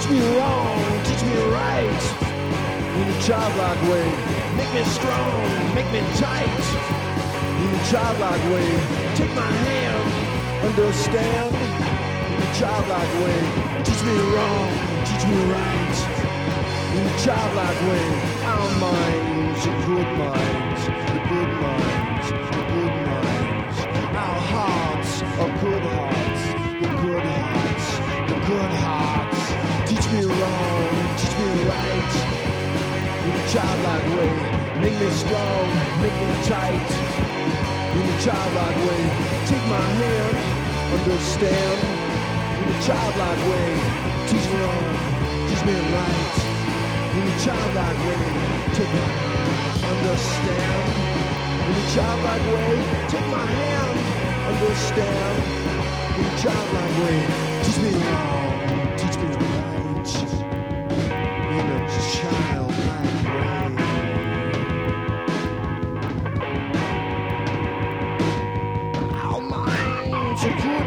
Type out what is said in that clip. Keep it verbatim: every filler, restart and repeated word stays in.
me wrong, teach me right. In a childlike way, make me strong, make me tight. In a childlike way, take my hand, understand. In a childlike way, teach me wrong, teach me right. In a childlike way, our minds are good minds, the good minds, the good minds. Our hearts are good hearts, the good hearts, the good hearts. Teach me wrong, teach me right. In a childlike way, make me strong, make me tight. In a childlike way, take my hand, understand. In a childlike way, teach me wrong, teach me right. In a childlike way, take my hand, understand. In a childlike way, take my hand, understand. In a childlike way, teach me wrong, teach me right. In a childlike way. Our minds are good.